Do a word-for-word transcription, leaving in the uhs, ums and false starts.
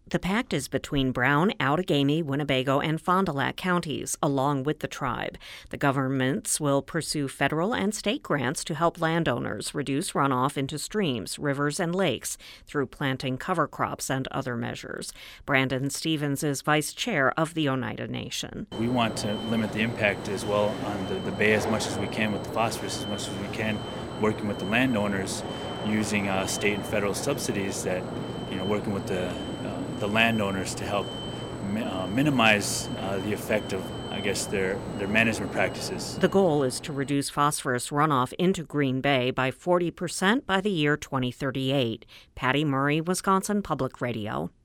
The pact is between Brown, Outagamie, Winnebago, and Fond du Lac counties, along with the tribe. The governments will pursue federal and state grants to help landowners reduce runoff into streams, rivers, and lakes through planting cover crops and other measures. Brandon Stevens is vice chair of the Oneida Nation. We want to limit the impact as well on the, the bay as much as we can with the phosphorus, as much as we can, working with the landowners using uh, state and federal subsidies that, you know, working with the the landowners to help mi- uh, minimize uh, the effect of, I guess, their, their management practices. The goal is to reduce phosphorus runoff into Green Bay by forty percent by the year twenty thirty-eight. Patty Murray, Wisconsin Public Radio.